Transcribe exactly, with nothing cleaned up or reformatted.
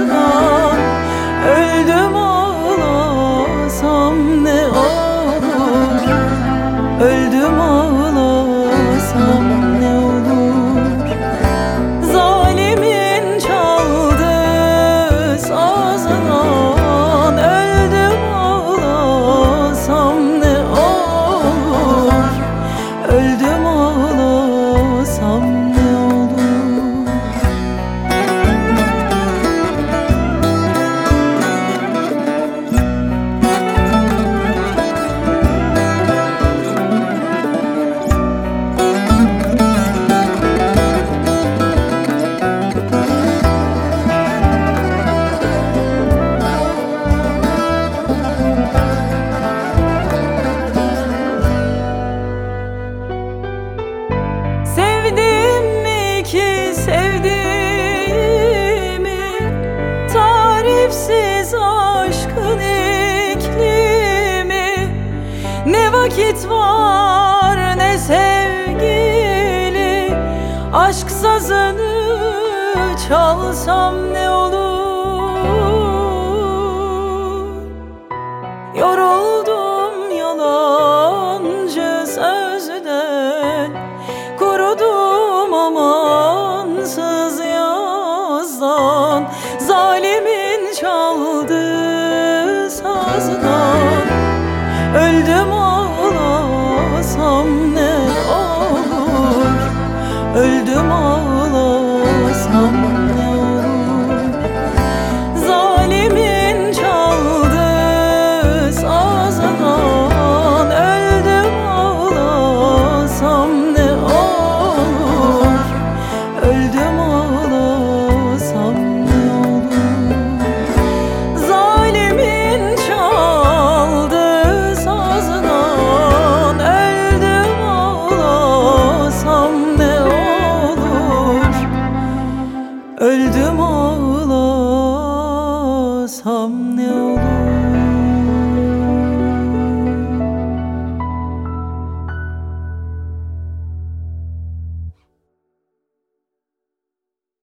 sazdan. Öldüm ağlasam ne olur, öldüm ağlasam ne olur. Zalimin çaldı sazdan. Öldüm ağlasam ne olur, öldüm ağlasam ne olur. Sevdim mi ki sevdiğimi, tarifsiz aşkın iklimi. Ne vakit var ne sevgili, aşk sazını çalsam ne olur. Yoruldum yalancı sözden, kurudum amansız yazdan. Zalimin çaldı sazdan. Öldüm ağlasam ne olur, öldüm ağlasam ne olur. Zalimin çaldı sazdan. Öldüm ağlasam ne olur, öldüm ağlasam ne olur. Zalimin çaldı sazdan. Öldüm ağlasam ne olur, öldüm ağlasam